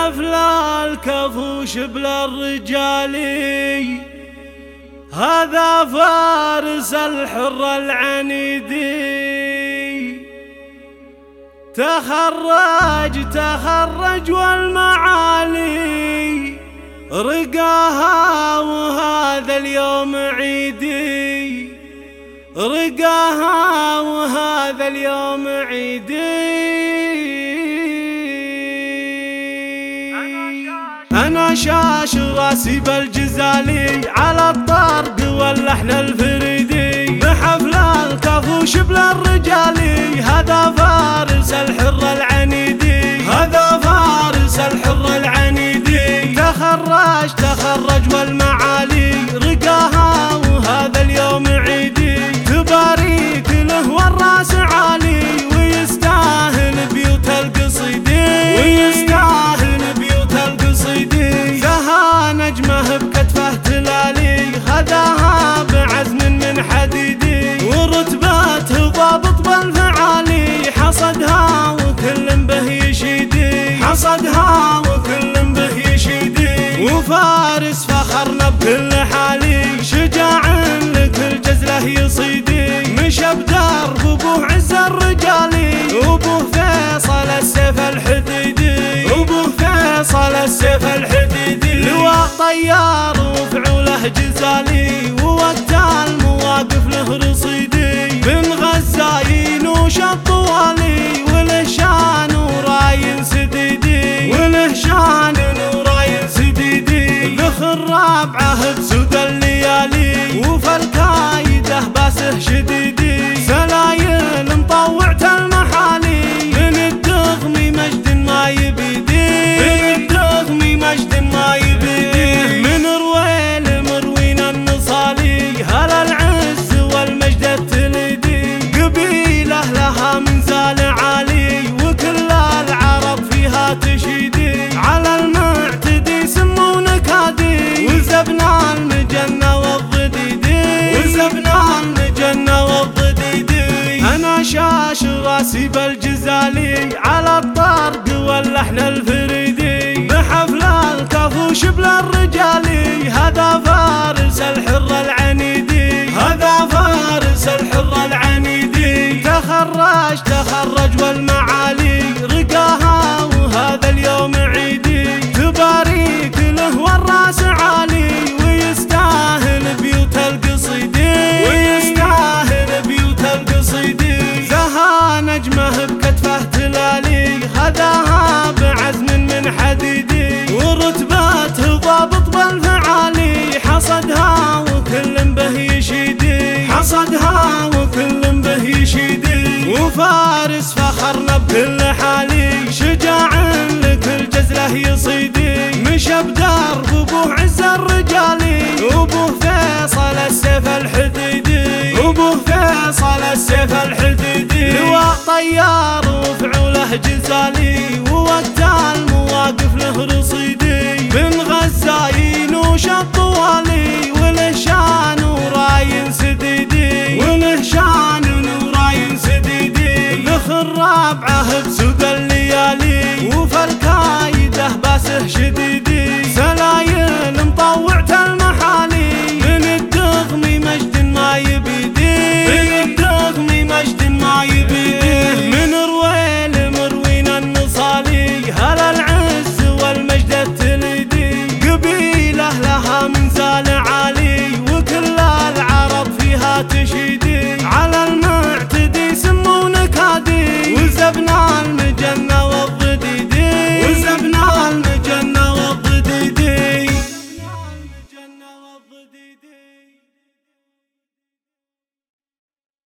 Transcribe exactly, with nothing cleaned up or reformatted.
بحفل الكفوش بلا الرجالي، هذا فارس الحر العنيدي. تخرج تخرج والمعالي رقاها وهذا اليوم عيدي، رقاها وهذا اليوم عيدي. أنا شاش راسي بالجزالي على الطرق واللحن الفريدي، بحفل الكفوش بلا الرجالي، هذا فارس الحر العنيدي، هذا فارس الحر العنيدي. تخرج تخرج والمعالي رقاها وهذا اليوم عيدي، تباريك له والراس عالي ويستاهل بيوت القصيدي، ويستاهل بيوت القصيدي. زها نجمه بكتفه تلالي، خذاها بعزم من حديدي، ورتبته ضابط بالفعالي، حصدها وكل به يشيدي، حصدها وكل به يشيدي. وفارس فخرنا بكل حالي، شجاع لكل جزله يصيدي، مشى بدرب ابوه عز الرجالي، وابوه فيصل السيف الحديدي، وابوه فيصل السيف الحديدي. لواء طيار وفعوله جزالي، ووقت المواقف له رصيدي، بن غزاين وشط طوالي، وله شان وراين سديدي، وله شان وراين سديدي. ذخ الرابعه بسود الليالي، وفي الكايده باسه شديدي، سلايل مطوعت المحالي، من الدغمي مجد ما يبيدي، من الدغمي مجد ما يبيدي. من رويل مروين النصالي، هلا العز والمجد التليدي، قبيله لها منزال عالي، وكل العرب فيها تشيدي، على المعتدي سمو نكادي، وزبنا المجنة والضديدي، وزبنا المجنة والضديدي. أنا شاش راسي بالجزالي على الطرق واللحن الفريدي، بحفل الكفوش بلا الرجالي، هذا فارس الحر العنيدي، هذا فارس الحر العنيدي. تخرج تخرج والمعالي رقاها وهذا اليوم عيدي، تباريك له والراس عالي ويستاهل بيوت القصيدي، ويستاهل بيوت القصيدي. زها نجمه بكتفه تلالي، خذاها بعزم من حديدي، ورتبته ضابط بالفعالي، حصدها وكل به يشيدي، حصدها وكل به يشيدي. وفارس فخرنا بكل حالي، شجاع لكل جزله يصيدي، مشى بدرب ابوه عز الرجالي، وابوه فيصل السيف الحديدي، وابوه فيصل السيف الحديدي. لواء طيار وفعوله جزالي، ووقت المواقف له رصيدي، بن غزاين وشط طوالي، وله شان وراين سديدي، وله شان وراين سديدي. ذخ الرابعه بسود الليالي، وفي الكايده باسه شديدي، سلايل مطوعت المحالي، من الدغمي مجد ما يبيدي، من الدغمي مجد ما يبيدي.